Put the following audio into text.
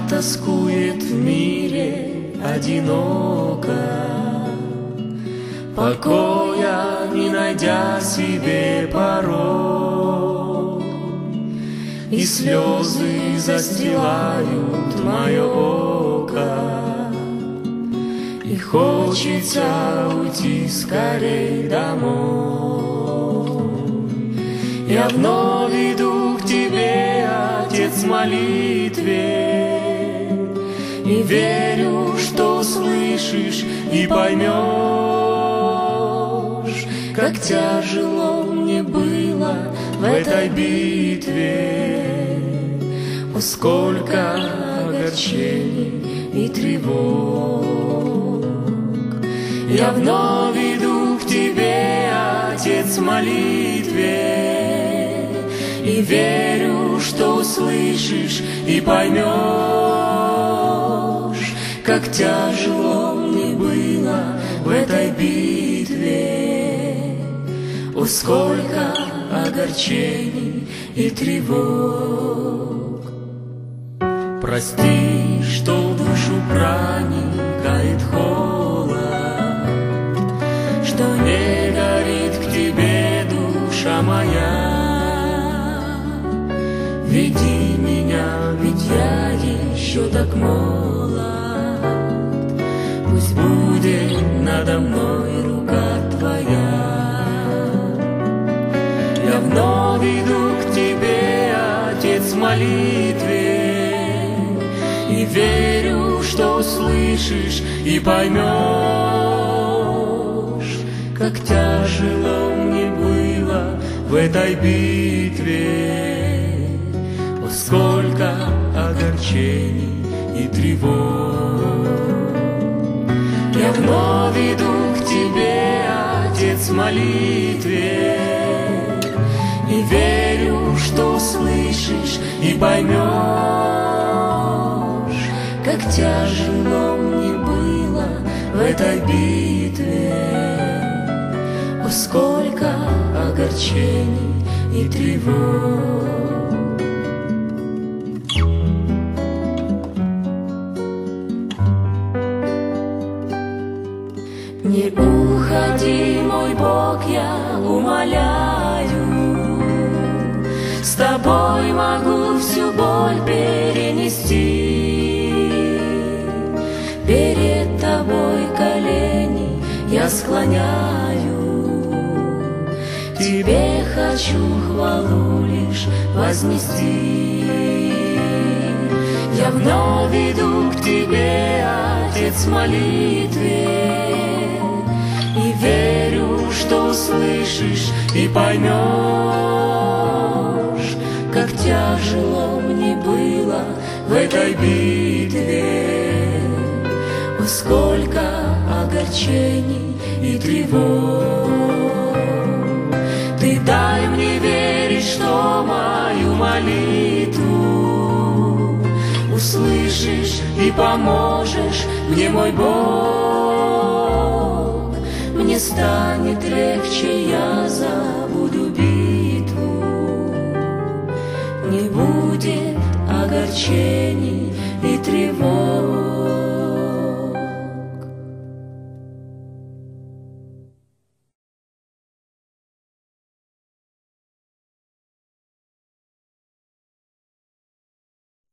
тоскует в мире одиноко, покоя не найдя себе порой, и слезы застилают мое око, и хочется уйти скорей домой. Я вновь иду к тебе, Отец, в молитве, и верю, что услышишь и поймешь, как тяжело мне было в этой битве. О, сколько огорчений и тревог. Я вновь иду к тебе, Отец, в молитве, и верю, что услышишь и поймешь, как тяжело мне было в этой битве. О, сколько огорчений и тревог. Прости, что в душу проникает холод, что не горит к тебе душа моя. Веди меня, ведь я еще так молод. Пусть будет надо мной рука твоя. Я вновь иду к тебе, Отец, в молитве, и верю, что услышишь и поймешь, как тяжело мне было в этой битве. О, сколько огорчений и тревог. Я вновь иду к тебе, Отец, в молитве, и верю, что услышишь и поймешь, как тяжело мне было в этой битве. О, сколько огорчений и тревог. Не уходи, мой Бог, я умоляю, с тобой могу всю боль перенести. Перед тобой колени я склоняю, тебе хочу хвалу лишь вознести. Я вновь иду к тебе, Отец, в молитве, и верю, что услышишь и поймешь, как тяжело мне было в этой битве. О, сколько огорчений и тревог. Ты дай мне верить, что мою молитву услышишь и поможешь мне, мой Бог. Мне станет легче, я забуду битву, не будет огорчений.